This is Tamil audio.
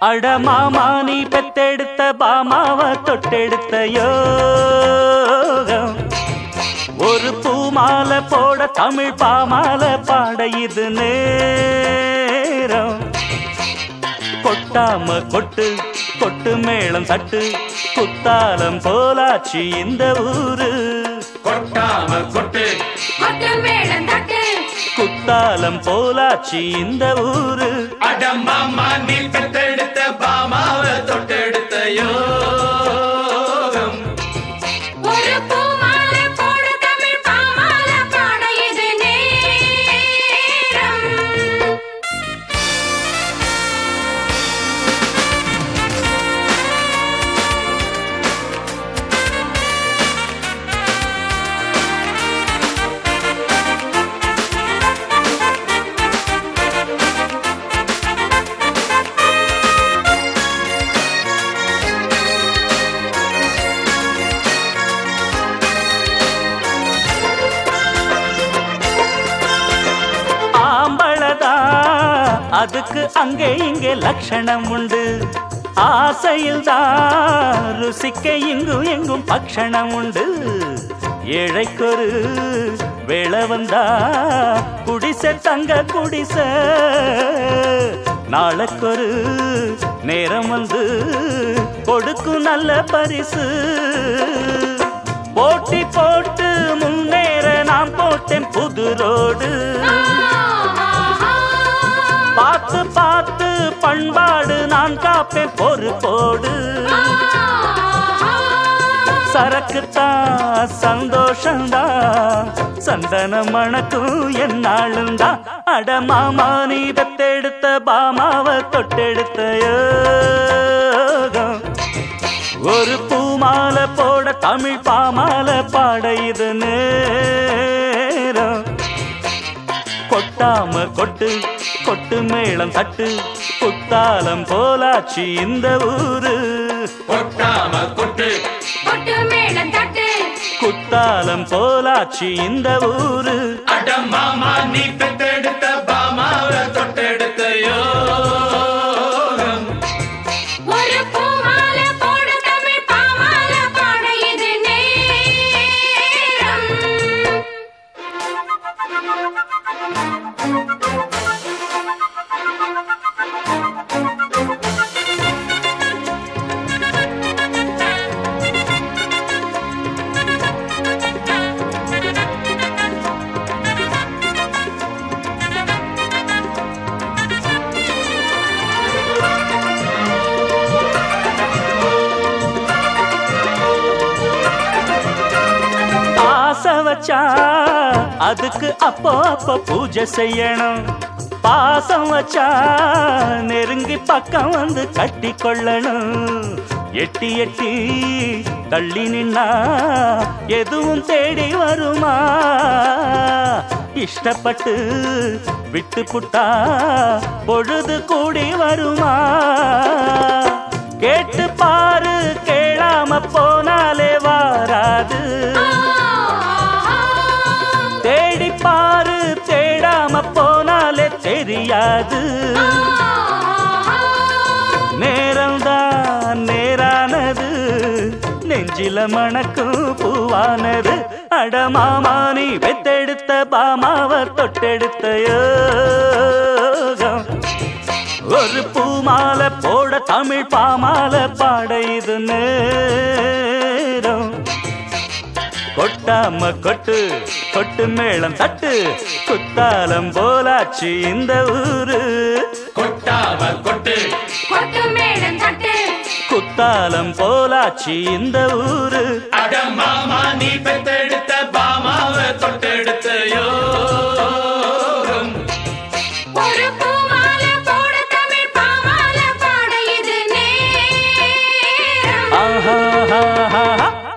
அட மாமா நீ பெத்தெடுத்த பாமாவ தொட்டெடுத்த யோகம் ஒரு பூமாலை போட தமிழ் பாமாலை பாட இது நேரம் கொட்டாம கொட்டு கொட்டு மேளம் தட்டு குத்தாலம் போலாச்சு இந்த ஊரு கொட்டாம கொட்டு கொட்டு மேளம் தட்டு குத்தாலம் போலாச்சு இந்த ஊரு அட மாமா நீ பெத்தெடுத்த பாமாவ தொட்டெடுத்த யோகம் ஒரு பூமாலை போட தமிழ் பாமாலை பாட இது நேரம் அதுக்கு அங்கே இங்கே லட்சணம் உண்டு ஆசையில் தான் ருசிக்க இங்கும் எங்கும் பக்ஷணம் உண்டு ஏழைக்கொரு வேளை வந்தா குடிசை தங்க குடிசை நாளைக்கொரு நேரம் வந்து கொடுக்கும் நல்ல பரிசு போட்டி போட்டு முன்னேற நான் போட்டேன் புது ரோடு பார்த்து பார்த்து பண்பாடு நான் காப்பேன் பொறுப்போடு சரக்குத்தான் சந்தோஷந்தான் சந்தன மணக்கும் என்னாளுந்தான் அட மாமா நீ பெத்தெடுத்த பாமாவ தொட்டெடுத்த யோகம் ஒரு பூமாலை போட தமிழ் பாமாலை பாட இது நேரம் கொட்டாம கொட்டு கொட்டு மேளம் தட்டு குத்தாலம் போலாச்சு இந்த ஊரு கொட்டாம கொட்டு கொட்டு மேளம் தட்டு குத்தாலம் போலாச்சு இந்த ஊரு அட மாமா நீ பெத்தெடுத்த பாமாவ தொட்டெடுத்த யோகம் ஒரு பூமாலை போட தமிழ் பாமாலை பாட இது நேரம் ஆசை வச்சா அதுக்கு அப்போ அப்போ பூஜை செய்யணும் பாசம் வச்சா நெருங்கி பக்கம் வந்து கட்டி கொள்ளணும் எட்டி எட்டி தள்ளி நின்னா எதுவும் தேடி வருமா இஷ்டப்பட்டு விட்டு புட்டா பொழுது கூடி வருமா கேட்டு பாரு கேளாம போனாலே வாராது தேடி பாரு தேடாம போனாலே தெரியாது நேரம்தான் நேரானது நெஞ்சில மணக்கும் பூவானது அட மாமா நீ பெத்தெடுத்த பாமாவ தொட்டெடுத்த யோகம் ஒரு பூமாலை போட தமிழ் பாமாலை பாட இது நேரம் கொட்டாம கொட்டு கொட்டு மேளம் தட்டு குத்தாலம் போலாச்சு இந்த ஊரு கொட்டாம கொட்டு கொட்டு மேளம் தட்டு குத்தாலம் போலாச்சு இந்த ஊரு அட மாமா நீ பெத்தெடுத்த பாமாவ தொட்டெடுத்த யோகம் ஒரு பூமாலை போட தமிழ் பாமாலை பாட இது நேரம் ஆஹா